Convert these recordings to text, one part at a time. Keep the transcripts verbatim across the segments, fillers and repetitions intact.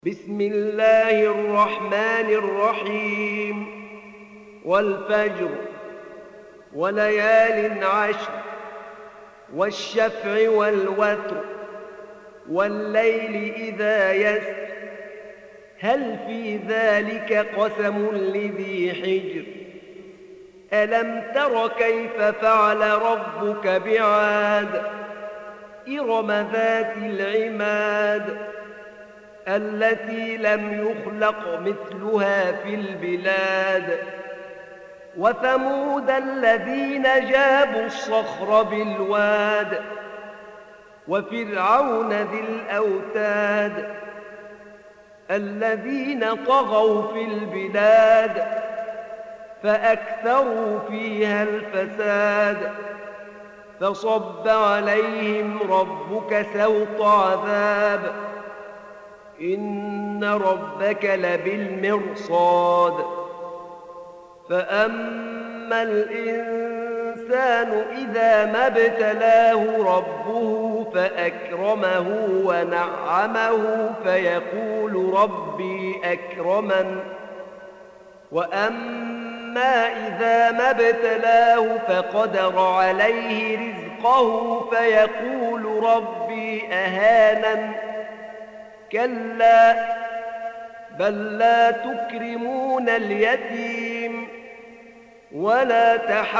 بسم الله الرحمن الرحيم والفجر وليال عشر والشفع والوتر والليل إذا يسر هل في ذلك قسم لذي حجر ألم تر كيف فعل ربك بعاد إرم ذات العماد التي لم يخلق مثلها في البلاد وثمود الذين جابوا الصخر بالواد وفرعون ذي الأوتاد الذين طغوا في البلاد فأكثروا فيها الفساد فصب عليهم ربك سوط عذاب إن ربك لبالمرصاد فأما الإنسان إذا ما ابتلاه ربه فأكرمه ونعمه فيقول ربي أكرمن وأما إذا ما ابتلاه فقدر عليه رزقه فيقول ربي أهانن كلا بل لا تكرمون اليتيم ولا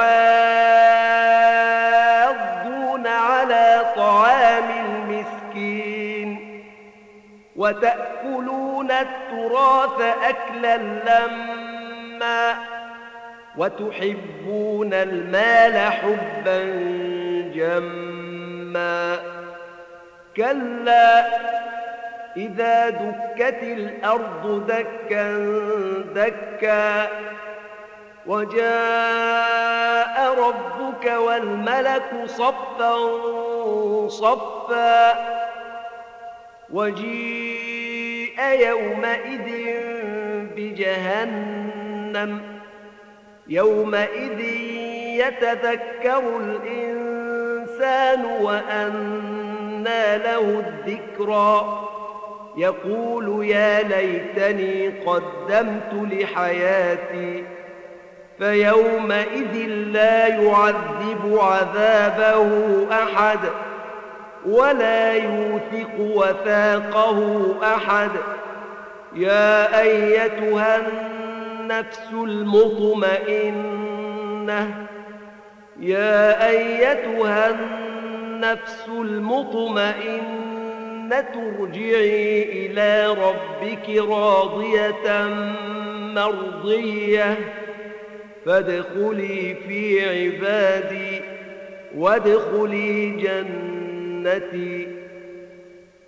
تحاضون على طعام المسكين وتأكلون التراث أكلا لما وتحبون المال حبا جما كلا إذا دكت الأرض دكا دكا وجاء ربك والملك صفا صفا وجيء يومئذ بجهنم يومئذ يتذكر الإنسان وأنى له الذكرى يقول يا ليتني قدمت لحياتي فيومئذ لا يعذب عذابه أحد ولا يوثق وثاقه أحد يا أيتها النفس المطمئنة يا أيتها النفس المطمئنة ترجعي إلى ربك راضية مرضية فادخلي في عبادي وادخلي جنتي